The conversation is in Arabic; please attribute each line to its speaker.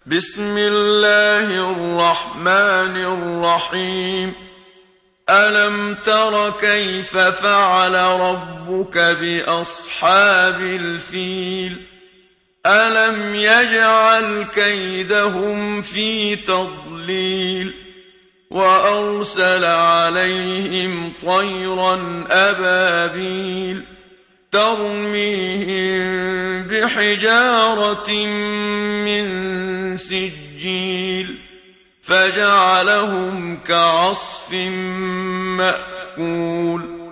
Speaker 1: بسم الله الرحمن الرحيم. ألم تر كيف فعل ربك بأصحاب الفيل؟ ألم يجعل كيدهم في تضليل وأرسل عليهم طيرا أبابيل ترميهم بحجارة من سجيل فجعلهم كعصف مأكول.